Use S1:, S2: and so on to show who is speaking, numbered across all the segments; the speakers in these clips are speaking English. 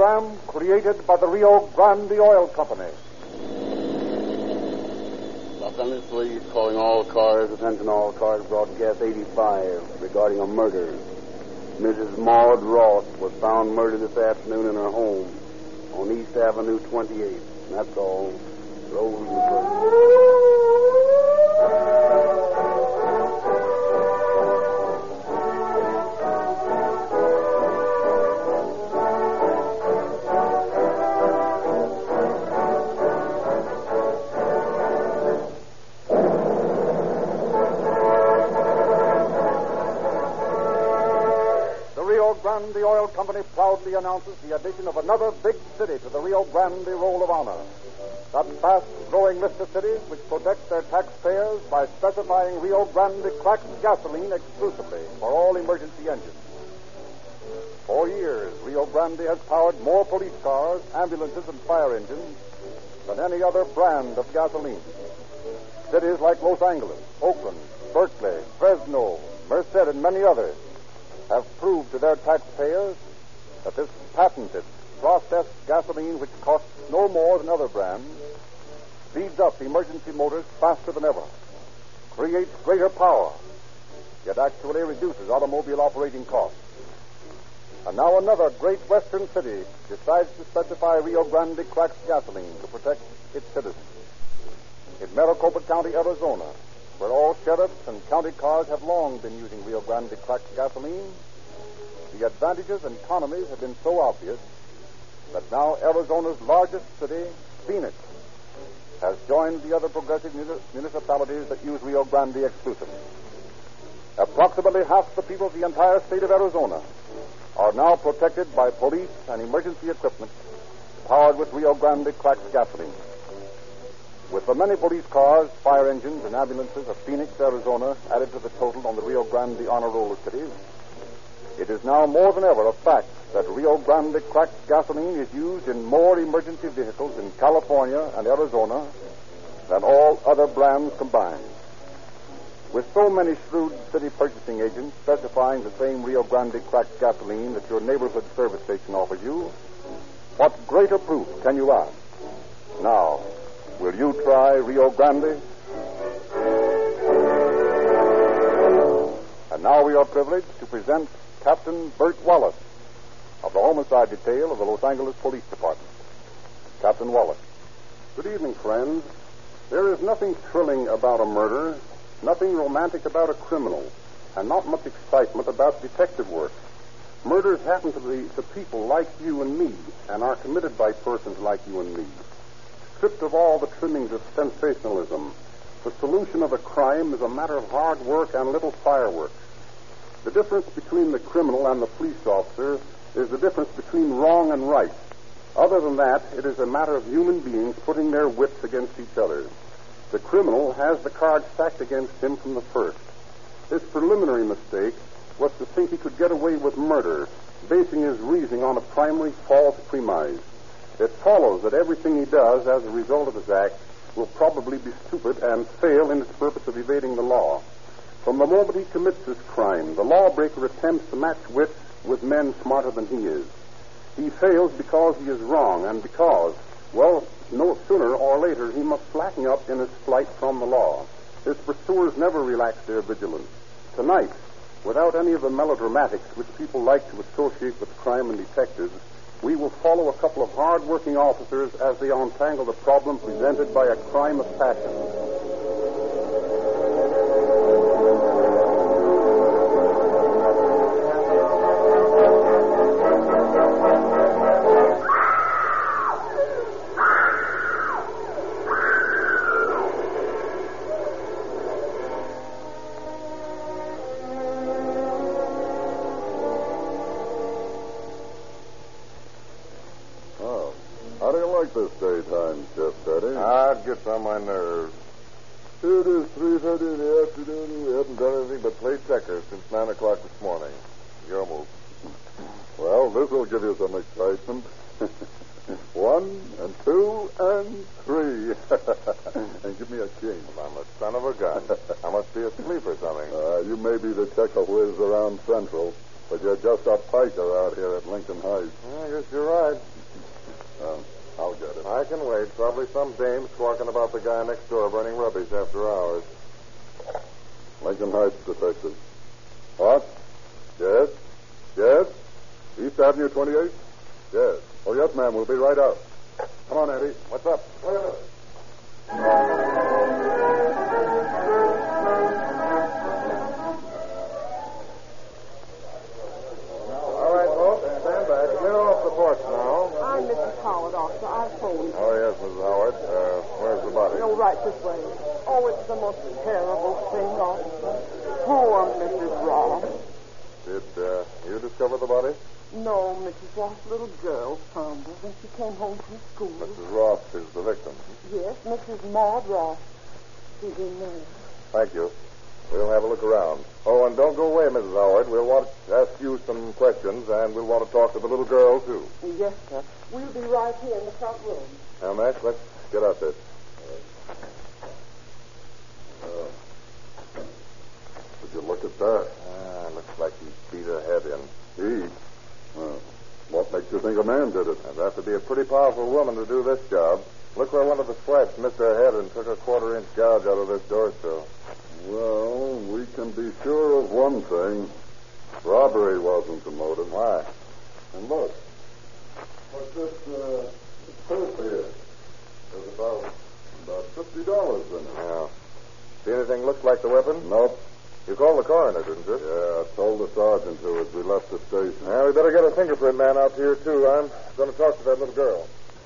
S1: program created by the Rio Grande Oil Company.
S2: Los Angeles Police calling all cars, attention all cars, broadcast 85 regarding a murder. Mrs. Maud Ross was found murdered this afternoon in her home on East Avenue 28. That's all. Roll the
S1: The Oil Company proudly announces the addition of another big city to the Rio Grande Roll of Honor. That fast-growing list of cities which protect their taxpayers by specifying Rio Grande cracked gasoline exclusively for all emergency engines. For years, Rio Grande has powered more police cars, ambulances, and fire engines than any other brand of gasoline. Cities like Los Angeles, Oakland, Berkeley, Fresno, Merced, and many others have proved to their taxpayers that this patented, processed gasoline, which costs no more than other brands, speeds up emergency motors faster than ever, creates greater power, yet actually reduces automobile operating costs. And now another great western city decides to specify Rio Grande cracked gasoline to protect its citizens. In Maricopa County, Arizona, where all sheriffs and county cars have long been using Rio Grande cracked gasoline, the advantages and economies have been so obvious that now Arizona's largest city, Phoenix, has joined the other progressive municipalities that use Rio Grande exclusively. Approximately half the people of the entire state of Arizona are now protected by police and emergency equipment powered with Rio Grande cracked gasoline. With the many police cars, fire engines, and ambulances of Phoenix, Arizona added to the total on the Rio Grande honor roll of cities, it is now more than ever a fact that Rio Grande cracked gasoline is used in more emergency vehicles in California and Arizona than all other brands combined. With so many shrewd city purchasing agents specifying the same Rio Grande cracked gasoline that your neighborhood service station offers you, what greater proof can you ask? Now, will you try Rio Grande? And now we are privileged to present Captain Bert Wallace of the Homicide Detail of the Los Angeles Police Department. Captain Wallace.
S3: Good evening, friends. There is nothing thrilling about a murder, nothing romantic about a criminal, and not much excitement about detective work. Murders happen to people like you and me, and are committed by persons like you and me. Stripped of all the trimmings of sensationalism, the solution of a crime is a matter of hard work and little fireworks. The difference between the criminal and the police officer is the difference between wrong and right. Other than that, it is a matter of human beings putting their wits against each other. The criminal has the cards stacked against him from the first. His preliminary mistake was to think he could get away with murder, basing his reasoning on a primary false premise. It follows that everything he does as a result of his act will probably be stupid and fail in its purpose of evading the law. From the moment he commits this crime, the lawbreaker attempts to match wits with men smarter than he is. He fails because he is wrong, and because, well, no sooner or later he must slacken up in his flight from the law. His pursuers never relax their vigilance. Tonight, without any of the melodramatics which people like to associate with crime and detectives, we will follow a couple of hard-working officers as they untangle the problem presented by a crime of passion.
S4: How do you like this daytime shift, Eddie?
S5: It gets on my nerves.
S4: It is 3:30 in the afternoon.
S5: We haven't done anything but play checkers since 9 o'clock this morning. Your move.
S4: Well, this will give you some excitement. 1 and 2 and 3. And give me a king.
S5: Well, I'm a son of a gun. I must be asleep or something.
S4: You may be the checker whiz around Central, but you're just a piker out here at Lincoln Heights.
S5: I guess you're right.
S4: I'll get it.
S5: I can wait. Probably some dame squawking about the guy next door burning rubbish after hours.
S4: Lincoln Heights, detective. What? Yes? Yes? East Avenue 28? Yes. Oh, yes, ma'am. We'll be right out. Come on, Eddie.
S5: What's up? All right, folks. Stand back. Clear off the porch now.
S6: I'm Mrs. Howard, officer. I phoned.
S5: Oh, yes, Mrs. Howard. Where's the body?
S6: No, right this way. Oh, it's the most terrible thing, officer. Poor Mrs. Ross.
S5: Did you discover the body?
S6: No, Mrs. Ross' little girl found her when she came home from school.
S5: Mrs. Ross is the victim.
S6: Yes, Mrs. Maud Ross. She's in there.
S5: Thank you. We'll have a look around. Oh, and don't go away, Mrs. Howard. We'll want to ask you some questions, and we'll want to talk to the little girl, too.
S6: Yes, sir. We'll be right here in the front room.
S5: Now, Max, let's get out there.
S4: Would you look at that?
S5: Looks like he beat her head in.
S4: He? What makes you think a man did it?
S5: I'd have to be a pretty powerful woman to do this job. Look where one of the swipes missed her head and took a quarter-inch gouge out of this door sill.
S4: Well, we can be sure of one thing. Robbery wasn't the motive.
S5: Why?
S4: And look. What's this purse here? There's about $50 in it.
S5: Yeah. See anything looks like the weapon?
S4: Nope.
S5: You called the coroner, didn't you?
S4: Yeah, I told the sergeant to as we left the station.
S5: Well, we better get a fingerprint man out here, too. I'm going to talk to that little girl.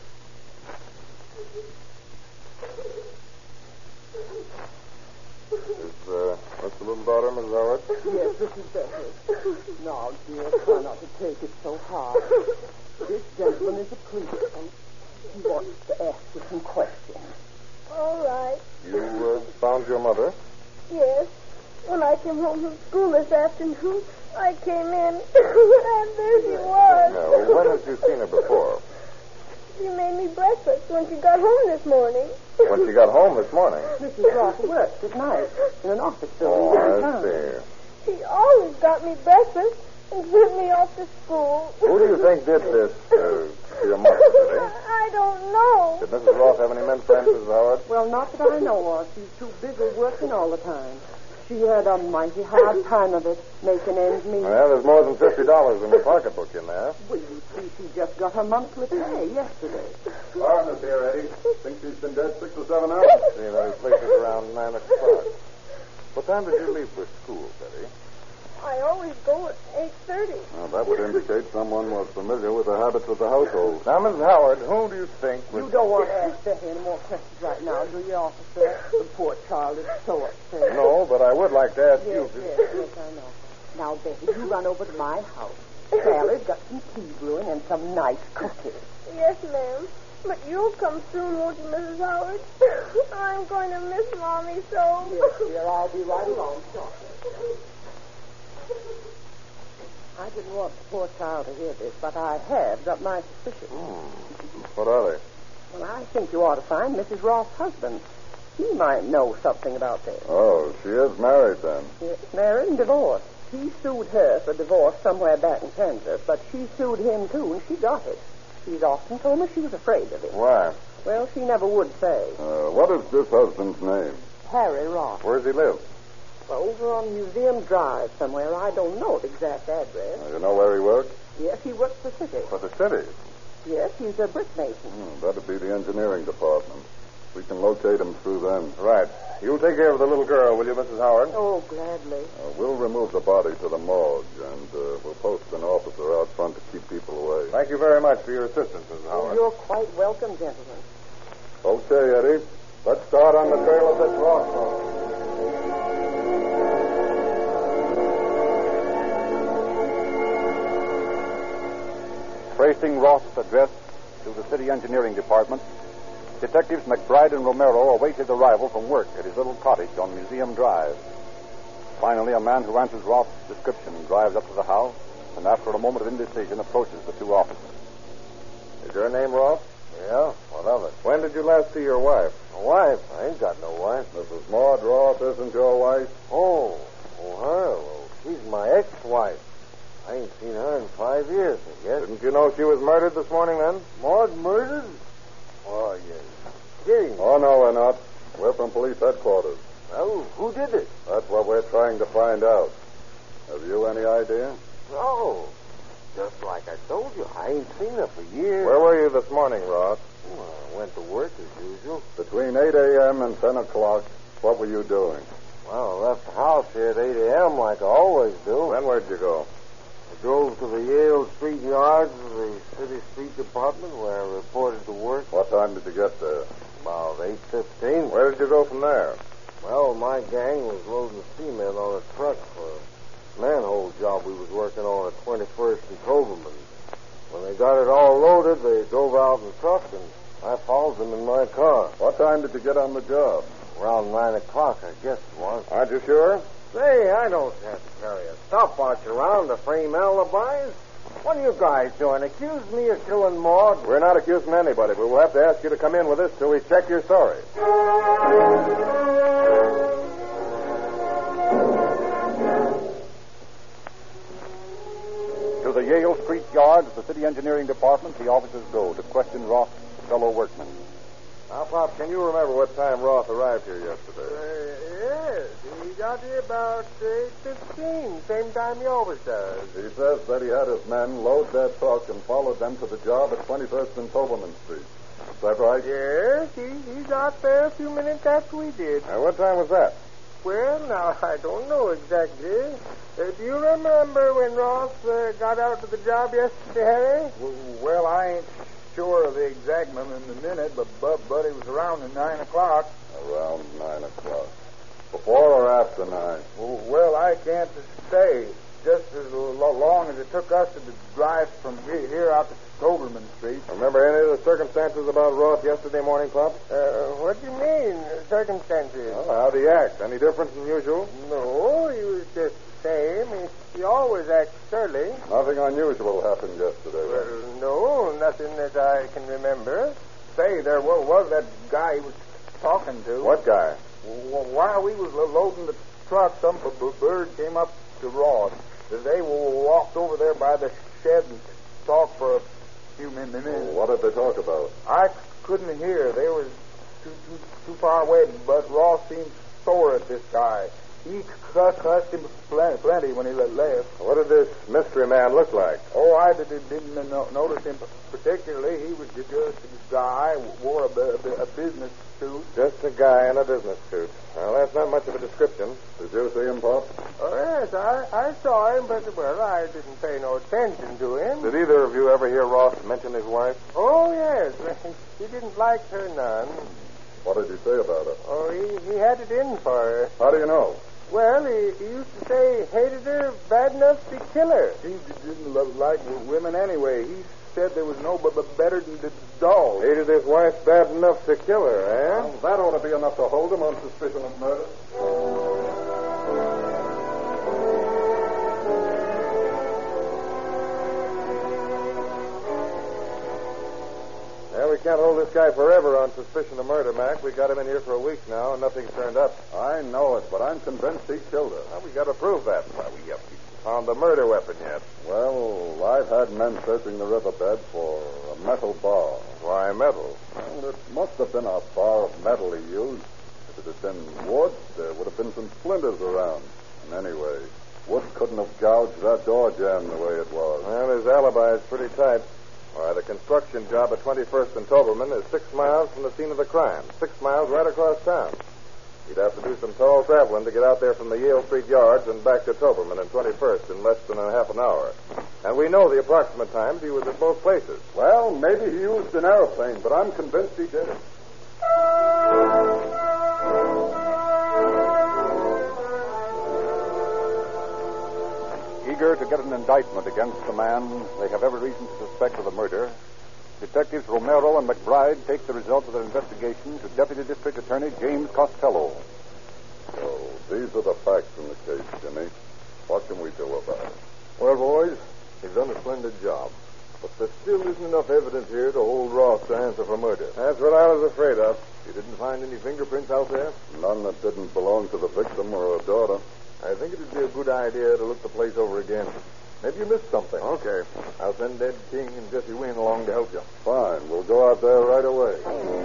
S5: Is that's the little daughter, Mrs. Howard?
S6: Yes, this is better. Now, dear, try not to take it so hard. This gentleman is a policeman. He wants to ask you some questions.
S7: All right.
S5: You found your mother?
S7: Yes. When I came home from school this afternoon, I came in, and there she was.
S5: No. When had you seen her before?
S7: She made me breakfast when she got home this morning.
S5: When she got home this morning?
S6: Mrs. Ross works at night in an office building
S5: Oh,
S6: downtown.
S5: I see.
S7: She always got me breakfast and sent me off to school.
S5: Who do you think did this to your mother today?
S7: I don't know.
S5: Did Mrs. Ross have any men friends, Mrs. Howard?
S6: Well, not that I know of. She's too busy working all the time. She had a mighty hard time of it, making ends meet.
S5: Well, there's more than $50 in the pocketbook in there.
S6: Well, you see, she just got her monthly pay yesterday.
S4: Coroner's here, Eddie. Think she's been dead 6 or 7 hours?
S5: See, that places around 9 o'clock. What time did you leave for school, Betty?
S7: I always go at 8:30.
S4: Well, that would indicate someone was familiar with the habits of the household.
S5: Now, Mrs. Howard, who do you think was...
S6: You don't want to ask Betty any more questions right now, do you, officer? The poor child is so upset.
S5: No, but I would like to ask you...
S6: Yes, I know. Now, Betty, you run over to my house. Sally's got some tea brewing and some nice cookies.
S7: Yes, ma'am. But you'll come soon, won't you, Mrs. Howard? I'm going to miss Mommy so.
S6: Yes, dear, I'll be right along shortly. I didn't want the poor child to hear this, but I have got my suspicions.
S5: What are they?
S6: Well, I think you ought to find Mrs. Ross' husband. He might know something about this.
S4: Oh, she is married then.
S6: Yes, married and divorced. He sued her for divorce somewhere back in Kansas, but she sued him, too, and she got it. She's often told me she was afraid of him.
S5: Why?
S6: Well, she never would say.
S4: What is this husband's name?
S6: Harry Ross.
S5: Where does he live?
S6: Over on Museum Drive somewhere. I don't know the exact address.
S4: You know where he works?
S6: Yes, he works for City.
S5: For the city.
S6: Yes, he's a brick mason.
S4: That'd be the engineering department. We can locate him through them.
S5: Right. You'll take care of the little girl, will you, Mrs. Howard?
S6: Oh, gladly.
S4: We'll remove the body to the morgue, and we'll post an officer out front to keep people away.
S5: Thank you very much for your assistance, Mrs.
S6: Oh,
S5: Howard.
S6: you're quite welcome, gentlemen.
S4: Okay, Eddie. Let's start on the trail of this Ross fellow.
S8: Tracing Ross' address to the city engineering department, Detectives McBride and Romero awaited arrival from work at his little cottage on Museum Drive. Finally, a man who answers Ross' description drives up to the house and, after a moment of indecision, approaches the two officers.
S5: Is your name Ross?
S2: Yeah? What of it?
S5: When did you last see your wife?
S2: Wife? I ain't got no wife.
S4: Mrs. Maud Ross isn't your wife?
S2: Oh, her? Well, she's my ex-wife.
S9: I ain't seen her in 5 years, I guess.
S5: Didn't you know she was murdered this morning, then?
S9: Maud murdered? Oh, you're kidding.
S4: Oh, no, we're not. We're from police headquarters.
S9: Well, who did it?
S4: That's what we're trying to find out. Have you any idea?
S9: No. Just like I told you, I ain't seen her for years.
S5: Where were you this morning, Ross?
S9: Well, I went to work as usual.
S4: Between 8 a.m. and 10 o'clock, what were you doing?
S9: Well, I left the house here at 8 a.m. like I always do.
S5: Then where'd you go?
S9: I drove to the Yale Street Yards of the City Street Department where I reported to work.
S4: What time did you get there?
S9: About 8:15.
S5: Where did you go from there?
S9: Well, my gang was loading cement on a truck for a manhole job we was working on at 21st and Toberman. When they got it all loaded, they drove out in the truck, and I followed them in my car.
S4: What time did you get on the job?
S9: Around 9 o'clock, I guess it was.
S5: Aren't you sure?
S9: Say, I don't have to carry a stopwatch around to frame alibis. What are you guys doing? Accuse me of killing Maud?
S5: We're not accusing anybody, but we'll have to ask you to come in with us till we check your story.
S8: To the Yale Street Yards of the City Engineering Department, the officers go to question Roth's fellow workmen.
S5: Now, Pop, can you remember what time Roth arrived here yesterday?
S6: Yes. He got here about 8:15, same time he always does.
S4: He says that he had his men load their truck and followed them to the job at 21st and Toberman Street. Is that right?
S6: Yes, he got there a few minutes after we did.
S5: Now, what time was that?
S6: Well, now, I don't know exactly. Do you remember when Ross got out to the job yesterday, Harry?
S10: Well, I ain't sure of the exact minute, but Buddy was around at 9 o'clock.
S4: Around 9 o'clock. Before or after 9?
S10: Well, I can't say. Just as long as it took us to drive from here out to Toberman Street.
S5: Remember any of the circumstances about Roth yesterday morning, Pop?
S6: What do you mean, circumstances?
S5: Well, how'd he act? Any different than usual?
S6: No, he was just the same. He always acts surly.
S4: Nothing unusual happened yesterday.
S6: Well, no, nothing that I can remember.
S10: Say, there was that guy he was talking to.
S5: What guy?
S10: While we was loading the truck, some bird came up to Roth. They walked over there by the shed and talked for a few minutes.
S4: What did they talk about?
S10: I couldn't hear. They were too far away, but Ross seemed sore at this guy. He cussed him plenty when he left.
S5: What did this mystery man look like?
S10: Oh, I didn't notice him particularly. He was just a guy, wore a business suit.
S5: Just a guy in a business suit. Well, that's not much of a description.
S4: Did you see him, Pop?
S6: Oh, yes, I saw him, but, well, I didn't pay no attention to him.
S5: Did either of you ever hear Ross mention his wife?
S6: Oh, yes. He didn't like her none.
S4: What did he say about her?
S6: Oh, he had it in for her.
S4: How do you know?
S6: Well, he used to say he hated her bad enough to kill her.
S10: He didn't like women anyway. He said there was no better than the dog.
S5: Hated his wife bad enough to kill her, eh?
S4: Well, that ought to be enough to hold him on suspicion of murder.
S5: Well, we can't hold this guy forever on suspicion of murder, Mac. We got him in here for a week now, and nothing's turned up.
S4: I know it, but I'm convinced he killed her.
S5: Well, we got to prove that. Well, we haven't found the murder weapon yet.
S4: Well, I've had men searching the riverbed for a metal bar.
S5: Why metal?
S4: Well, it must have been a bar of metal he used. If it had been wood, there would have been some splinters around. And anyway, wood couldn't have gouged that door jamb the way it was.
S5: Well, his alibi is pretty tight. Why, the construction job at 21st and Toberman is 6 miles from the scene of the crime. 6 miles right across town. He'd have to do some tall traveling to get out there from the Yale Street Yards and back to Toberman and 21st in less than a half an hour. And we know the approximate times he was at both places.
S4: Well, maybe he used an airplane, but I'm convinced he did it.
S8: Eager to get an indictment against the man they have every reason to suspect of the murder, Detectives Romero and McBride take the results of their investigation to Deputy District Attorney James Costello.
S4: So, these are the facts in the case, Jimmy. What can we do about it?
S9: Well, boys, he's done a splendid job. But there still isn't enough evidence here to hold Ross to answer for murder.
S5: That's what I was afraid of.
S9: You didn't find any fingerprints out there?
S4: None that didn't belong to the victim or her daughter.
S9: I think it would be a good idea to look the place over again.
S5: Maybe you missed something.
S4: Okay.
S5: I'll send Ed King and Jesse Wynn along to help you.
S4: Fine. We'll go out there right away.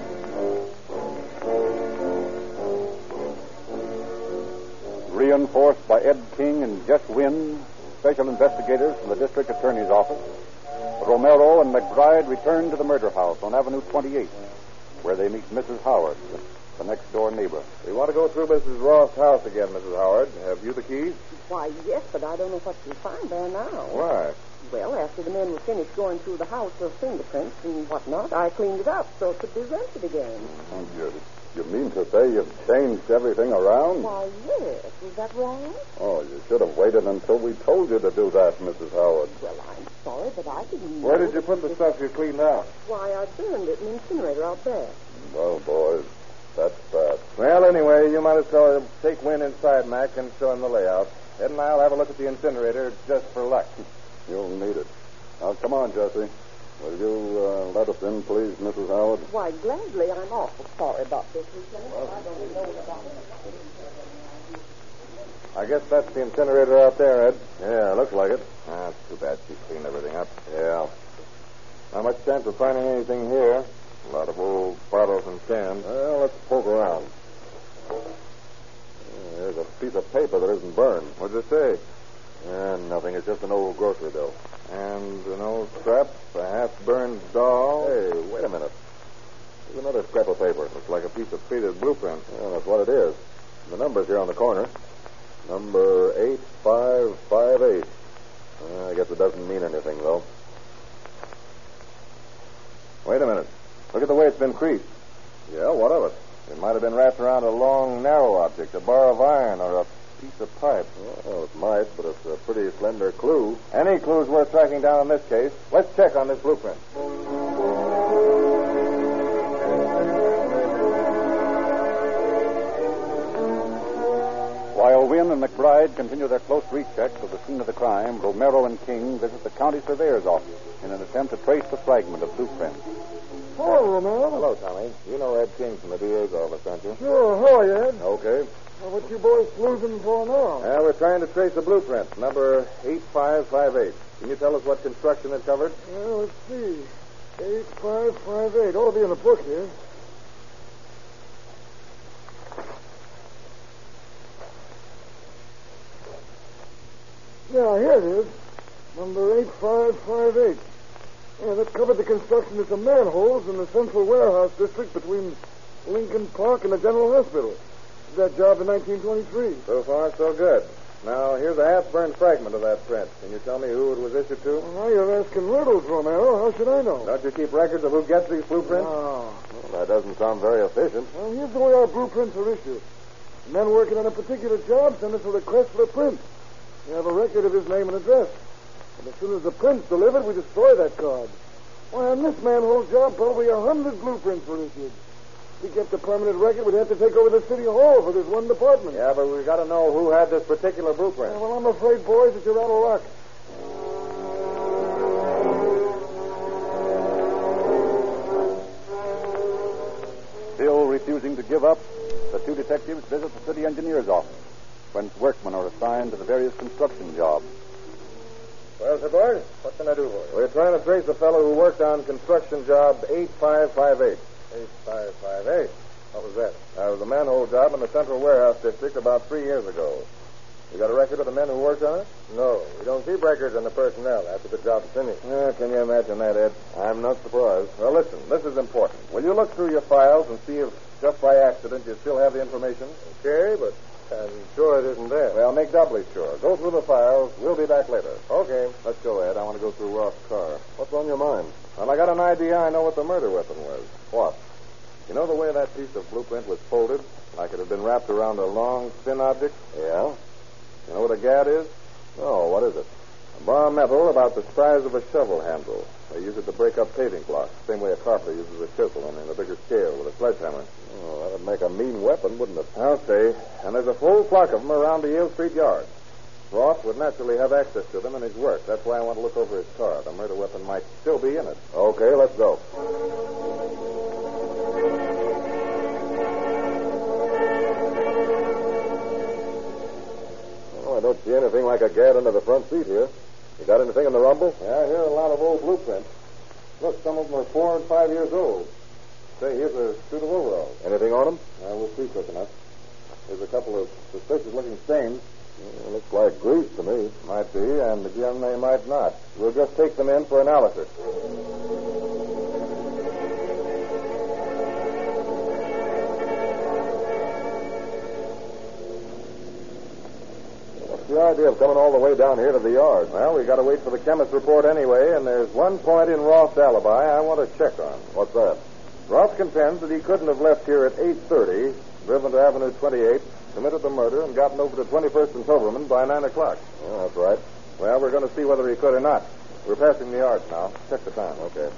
S8: Reinforced by Ed King and Jess Wynn, special investigators from the district attorney's office, Romero and McBride return to the murder house on Avenue 28, where they meet Mrs. Howard, the next-door neighbor.
S5: We want to go through Mrs. Roth's house again, Mrs. Howard. Have you the keys?
S6: Why, yes, but I don't know what you'll find there now.
S5: Why?
S6: Well, after the men were finished going through the house for fingerprints and whatnot, I cleaned it up so it could be rented again.
S4: You mean to say you've changed everything around?
S6: Why, yes. Was that wrong?
S4: Oh, you should have waited until we told you to do that, Mrs. Howard.
S6: Well, I'm sorry, but I didn't know.
S5: Where did you put the stuff you cleaned out?
S6: Why, I burned it in the incinerator out there.
S4: Well, boys, that's bad.
S5: Well, anyway, you might as well take Wynn inside, Mac, and show him the layout. Ed and I'll have a look at the incinerator just for luck.
S4: You'll need it. Now, come on, Jesse. Will you let us in, please, Mrs. Howard?
S6: Why, gladly. I'm awful sorry about this, Lieutenant. I don't know about it.
S5: I guess that's the incinerator out there, Ed. Yeah, looks like it. Ah, it's too bad she cleaned everything up. Yeah. Not much chance of finding anything here. A lot of old bottles and cans.
S4: Well, let's poke around. There's a piece of paper that isn't burned.
S5: What's it say?
S4: Nothing. It's just an old grocery bill.
S5: And an old scrap, a half-burned doll.
S4: Hey, wait a minute. There's another scrap of paper.
S5: Looks like a piece of faded blueprint.
S4: Yeah, that's what it is. The number's here on the corner. Number 8558. I guess it doesn't mean anything, though.
S5: Wait a minute. Look at the way it's been creased.
S4: Yeah, what of it?
S5: It might have been wrapped around a long, narrow object, a bar of iron or a piece of pipe.
S4: Well, it might, but it's a pretty slender clue.
S5: Any clue's worth tracking down in this case. Let's check on this blueprint.
S8: While Wynn and McBride continue their close recheck of the scene of the crime, Romero and King visit the county surveyor's office in an attempt to trace the fragment of blueprint.
S6: Hello, Romero.
S5: Hello, Tommy. You know Ed King from the DA's office, don't you?
S6: Sure. How are you, Ed?
S5: Okay.
S6: Well, what you boys snoozing for now?
S5: We're trying to trace the blueprint, number 8558. Can you tell us what construction it covered?
S6: Well, let's see. 8558. Ought to be in the book here. Yeah, here it is. Number 8558. Yeah, that covered the construction of some manholes in the central warehouse district between Lincoln Park and the General Hospital. Did that job in 1923.
S5: So far, so good. Now, here's a half-burned fragment of that print. Can you tell me who it was issued to?
S6: Well, now you're asking riddles, Romero. How should I know?
S5: Don't you keep records of who gets these blueprints?
S6: No.
S4: Well, that doesn't sound very efficient.
S6: Well, here's the way our blueprints are issued. The men working on a particular job send us a request for a print. We have a record of his name and address. And as soon as the print's delivered, we destroy that card. Why, on this manhole job, probably 100 blueprints were issued. If we kept a permanent record, we'd have to take over the city hall for this one department.
S5: Yeah, but we've got to know who had this particular blueprint.
S6: Yeah, well, I'm afraid, boys, that you're out of luck.
S8: Still refusing to give up, the two detectives visit the city engineer's office, whence workmen are assigned to the various construction jobs.
S5: Well, sir, boys, what can I do for you? We're trying to trace the fellow who worked on construction job 8558. 8558? What was that? That was a manhole job in the central warehouse district about 3 years ago. You got a record of the men who worked on it? No, we don't keep records on the personnel after the job's finished. Can you imagine that, Ed? I'm not surprised. Well, listen, this is important. Will you look through your files and see if, just by accident, you still have the information? Okay, but I'm sure it isn't there. Well, make doubly sure. Go through the files. We'll be back later. Okay. Let's go, Ed. I want to go through Roth's car.
S4: What's on your mind?
S5: Well, I got an idea. I know what the murder weapon was. What? You know the way that piece of blueprint was folded? Like it had been wrapped around a long, thin object?
S4: Yeah?
S5: You know what a gad is?
S4: No, what is it?
S5: A bar of metal about the size of a shovel handle. They use it to break up paving blocks, the same way a carpenter uses a chisel, only on a bigger scale with a sledgehammer.
S4: Oh, that'd make a mean weapon, wouldn't it?
S5: I'll say. And there's a full flock of them around the Yale Street yard. Roth would naturally have access to them in his work. That's why I want to look over his car. The murder weapon might still be in it.
S4: Okay, let's go. Well, I don't see anything like a gad under the front seat here.
S5: You got anything in the rumble?
S9: Yeah, here are a lot of old blueprints. Look, some of them are 4 and 5 years old. Say, here's a suit of overalls.
S5: Anything on them?
S9: We'll see quick enough. There's a couple of suspicious-looking stains.
S5: Looks like grease to me.
S9: Might be, and again, they might not. We'll just take them in for analysis.
S5: What's the idea of coming all the way down here to the yard?
S9: Well, we got to wait for the chemist's report anyway, and there's one point in Roth's alibi I want to check on.
S5: What's that?
S9: Roth contends that he couldn't have left here at 8:30, driven to Avenue 28, committed the murder, and gotten over to 21st and Toberman by 9 o'clock.
S5: Oh, that's right.
S9: Well, we're going to see whether he could or not. We're passing the yards now. Check the time.
S5: Okay.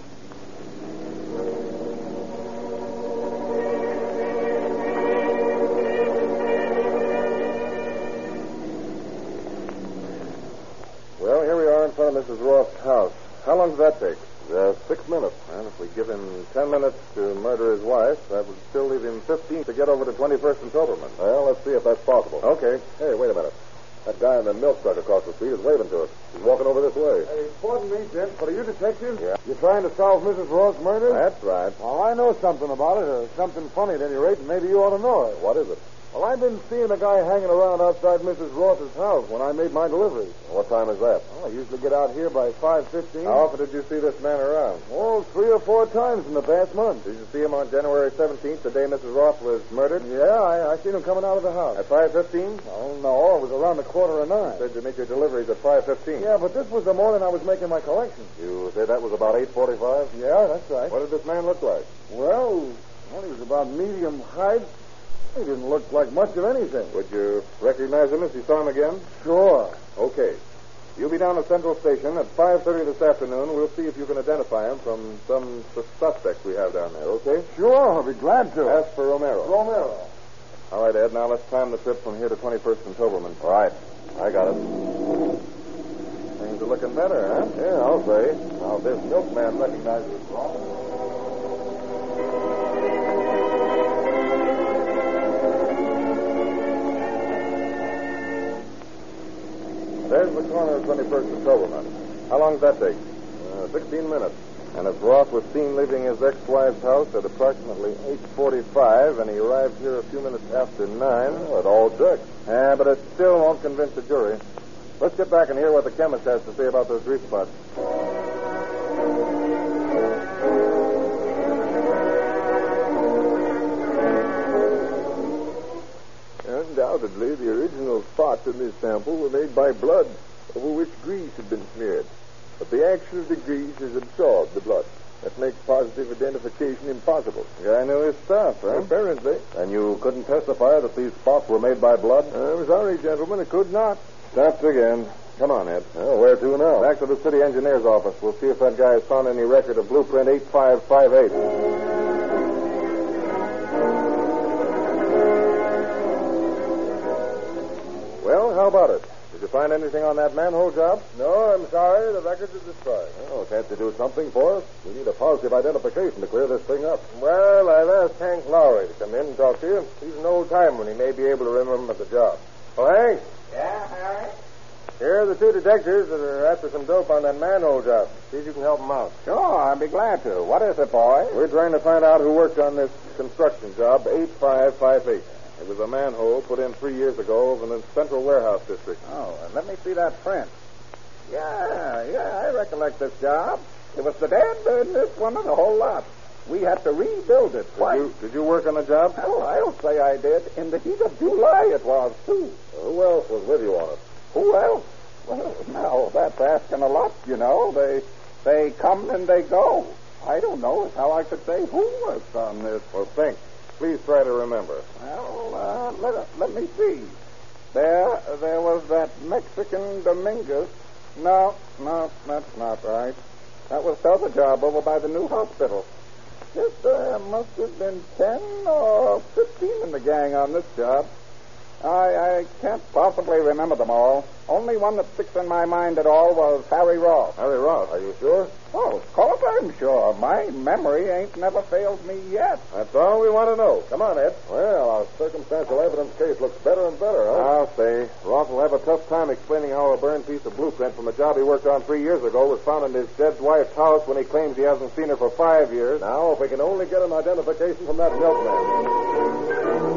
S9: Well, here we are in front of Mrs. Roth's house. How long does that take?
S5: 6 minutes.
S9: And if we give him 10 minutes to murder his wife, that would still leave him 15 to get over to 21st and Toberman.
S5: Well, let's see if that's possible.
S9: Okay.
S5: Hey, wait a minute. That guy in the milk truck across the street is waving to us. He's walking over this way.
S6: Hey, pardon me, gents, but are you detectives?
S9: Yeah.
S6: You're trying to solve Mrs. Roth's murder?
S9: That's right.
S6: Well, I know something about it, or something funny at any rate, and maybe you ought to know it.
S5: What is it?
S6: Well, I've been seeing a guy hanging around outside Mrs. Roth's house when I made my delivery.
S5: What time is that?
S6: Well, I usually get out here by 5:15.
S9: How often did you see this man around?
S6: Oh, 3 or 4 times in the past month.
S9: Did you see him on January 17th, the day Mrs. Roth was murdered?
S6: Yeah, I seen him coming out of the house.
S9: At 5:15?
S6: Oh, no, it was around the 8:45.
S9: Said you make your deliveries at 5:15.
S6: Yeah, but this was the morning I was making my collection.
S5: You say that was about 8:45?
S6: Yeah, that's right.
S9: What did this man look like?
S6: Well, he was about medium height. He didn't look like much of anything.
S9: Would you recognize him if you saw him again?
S6: Sure.
S9: Okay. You'll be down at Central Station at 5:30 this afternoon. We'll see if you can identify him from some suspects we have down there, okay?
S6: Sure, I'll be glad to.
S9: Ask for Romero.
S6: Romero.
S9: All right, Ed, now let's time the trip from here to 21st and Toberman.
S5: All right. I got it.
S9: Things are looking better, huh?
S5: Yeah, I'll say. Now, if this milkman recognizes Roth.
S9: There's the corner of 21st and Toberman. How long does that take?
S5: 16 minutes.
S9: And if Roth was seen leaving his ex-wife's house at approximately 8:45 and he arrived here a few minutes after 9...
S5: Well, it all checks.
S9: Yeah, but it still won't convince the jury. Let's get back and hear what the chemist has to say about those grease spots.
S11: Undoubtedly, the original spots in this sample were made by blood over which grease had been smeared. But the action of the grease has absorbed the blood. That makes positive identification impossible.
S9: The guy knew his stuff, huh?
S11: Apparently.
S5: And you couldn't testify that these spots were made by blood?
S11: I'm sorry, gentlemen, I could not.
S9: Stopped again. Come on, Ed.
S5: Well, where to now?
S9: Back to the city engineer's office. We'll see if that guy has found any record of blueprint 8558. Well, how about it? Did you find anything on that manhole job?
S6: No, I'm sorry. The records are destroyed.
S5: Oh, can't you do something for us? We need a positive identification to clear this thing up.
S6: Well, I've asked Hank Lowry to come in and talk to you. He's an old timer, and he may be able to remember the job. Oh, Hank?
S12: Yeah, Harry?
S6: Here are the 2 detectives that are after some dope on that manhole job. See if you can help them out.
S12: Sure, I'd be glad to. What is it, boy?
S9: We're trying to find out who worked on this construction job, 8558. It was a manhole put in 3 years ago over in the Central Warehouse District.
S12: Oh, let me see that print. Yeah, I recollect this job. It was the dead-birdest one of the whole lot. We had to rebuild it twice.
S9: Did you work on the job?
S12: Well, I'll say I did. In the heat of July it was, too.
S5: Who else was with you on it?
S12: Who else? Well, now, that's asking a lot, you know. They come and they go. I don't know is how I could say who worked on this.
S9: Well, think. Please try to remember.
S12: Well, let me see. There was that Mexican Dominguez. No, that's not right. That was the other job over by the new hospital. There must have been 10 or 15 in the gang on this job. I can't possibly remember them all. Only one that sticks in my mind at all was Harry Ross.
S5: Harry Ross, are you sure?
S12: Oh, of course I'm sure. My memory ain't never failed me yet.
S5: That's all we want to know. Come on, Ed.
S4: Well, our circumstantial evidence case looks better and better, huh?
S5: I'll say. Ross will have a tough time explaining how a burned piece of blueprint from a job he worked on 3 years ago was found in his dead wife's house when he claims he hasn't seen her for 5 years.
S4: Now, if we can only get an identification from that milkman.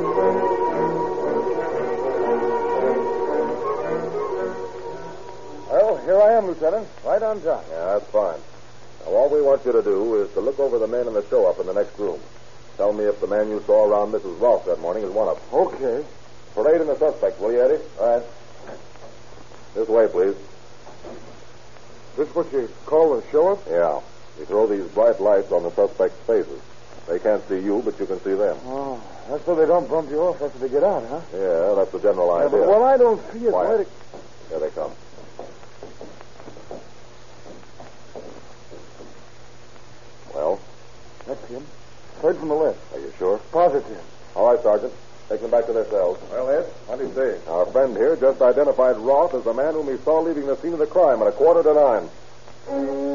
S6: Well, here I am, Lieutenant. Right on time.
S4: Yeah, that's fine. Now, all we want you to do is to look over the men in the show-up in the next room. Tell me if the man you saw around Mrs. Ross that morning is one of them.
S6: Okay.
S4: Parade in the suspect, will you, Eddie? All right. This way, please.
S5: This what you call a show-up?
S4: Yeah. You throw these bright lights on the suspect's faces. They can't see you, but you can see them.
S6: Oh, that's so they don't bump you off after they get out, huh?
S4: Yeah, that's the general
S6: Yeah,
S4: idea.
S6: but what I don't see is why
S4: Quiet.
S6: they...
S4: Here they come. Well?
S6: That's him. Third from the left.
S4: Are you sure?
S6: Positive.
S4: All right, Sergeant. Take them back to their cells.
S5: Well, Ed, what do you say?
S4: Our friend here just identified Roth as the man whom he saw leaving the scene of the crime at 9:15.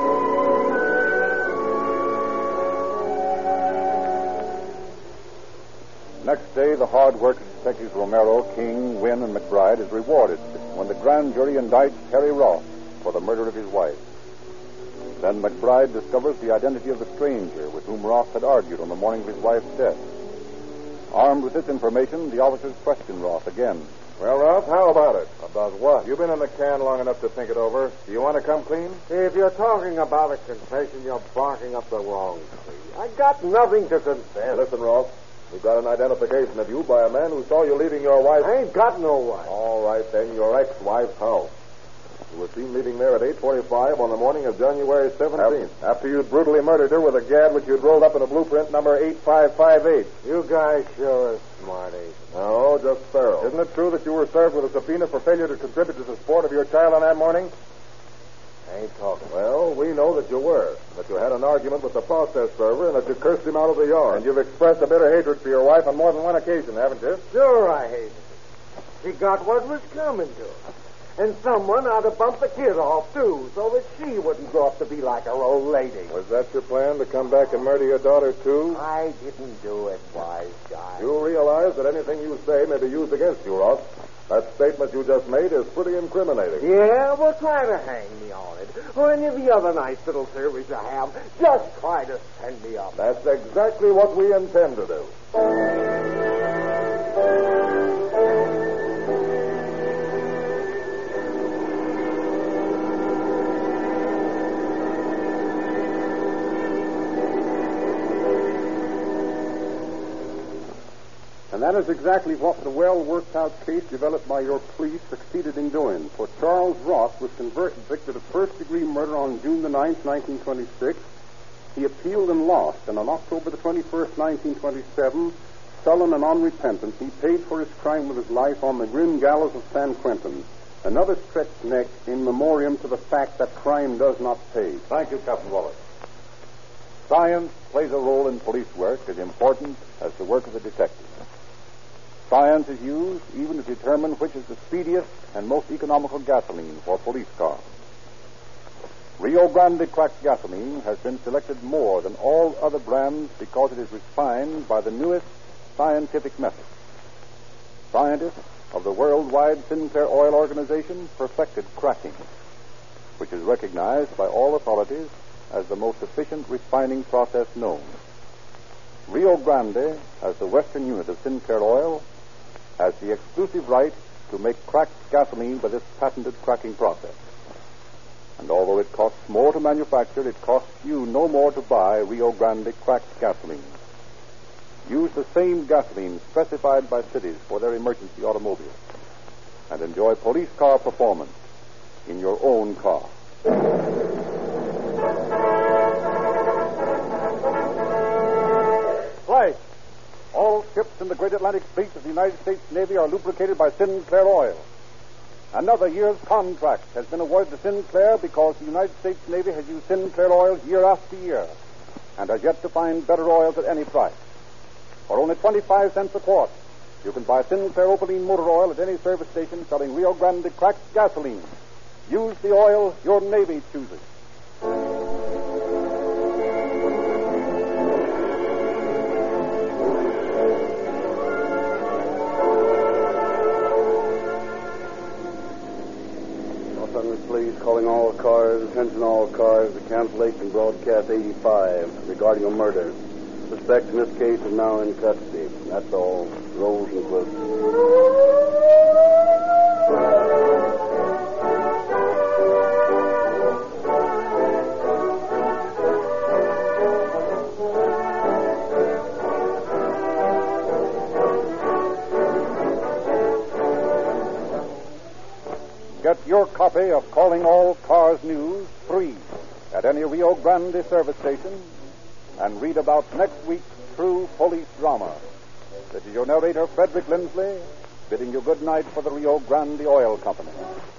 S8: Next day, the hard work of Detectives Romero, King, Wynn, and McBride is rewarded when the grand jury indicts Harry Roth for the murder of his wife. Then McBride discovers the identity of the stranger with whom Roth had argued on the morning of his wife's death. Armed with this information, the officers question Roth again.
S5: Well, Roth, how about it?
S9: About what?
S5: You've been in the can long enough to think it over. Do you want to come clean?
S9: If you're talking about a confession, you're barking up the wrong tree. I got nothing to confess.
S4: Listen, Roth. We've got an identification of you by a man who saw you leaving your wife.
S9: I ain't got no wife.
S4: All right, then, your ex-wife's house. You were seen leaving there at 8:45 on the morning of January 17th.
S5: After you'd brutally murdered her with a gad which you'd rolled up in a blueprint number 8558.
S9: You guys sure are smarty.
S4: No, just thorough.
S5: Isn't it true that you were served with a subpoena for failure to contribute to the support of your child on that morning?
S9: I ain't talking.
S4: Well, we know that you were. That you had an argument with the process server and that you cursed him out of the yard.
S5: And you've expressed a bitter hatred for your wife on more than one occasion, haven't you?
S9: Sure I hated her. She got what was coming to her. And someone ought to bump the kid off, too, so that she wouldn't grow up to be like her old lady.
S5: Was that your plan, to come back and murder your daughter, too?
S9: I didn't do it, wise guy.
S4: You realize that anything you say may be used against you, Ross. That statement you just made is pretty incriminating.
S9: Yeah, well, try to hang me on it. Or any of the other nice little theories you have. Just try to send me up.
S4: That's exactly what we intend to do.
S3: And that is exactly what the well-worked-out case developed by your police succeeded in doing. For Charles Roth was convicted of first-degree murder on June the 9th, 1926. He appealed and lost, and on October the 21st, 1927, sullen and unrepentant, he paid for his crime with his life on the grim gallows of San Quentin. Another stretched neck in memoriam to the fact that crime does not pay.
S8: Thank you, Captain Wallace. Science plays a role in police work as important as the work of the detective. Science is used even to determine which is the speediest and most economical gasoline for police cars. Rio Grande cracked gasoline has been selected more than all other brands because it is refined by the newest scientific method. Scientists of the worldwide Sinclair Oil Organization perfected cracking, which is recognized by all authorities as the most efficient refining process known. Rio Grande, as the western unit of Sinclair Oil, has the exclusive right to make cracked gasoline by this patented cracking process. And although it costs more to manufacture, it costs you no more to buy Rio Grande cracked gasoline. Use the same gasoline specified by cities for their emergency automobiles and enjoy police car performance in your own car. Flight! All ships in the great Atlantic fleet of the United States Navy are lubricated by Sinclair Oil. Another year's contract has been awarded to Sinclair because the United States Navy has used Sinclair oil year after year and has yet to find better oils at any price. For only 25 cents a quart, You can buy Sinclair Opaline motor oil at any service station selling Rio Grande cracked gasoline. Use the oil your Navy chooses.
S2: Please, calling all cars, attention all cars, to cancellation broadcast 85 regarding a murder. Suspect in this case is now in custody. That's all. Rolls and close.
S8: Get your copy of Calling All Cars News free at any Rio Grande service station and read about next week's true police drama. This is your narrator, Frederick Lindsley, bidding you good night for the Rio Grande Oil Company.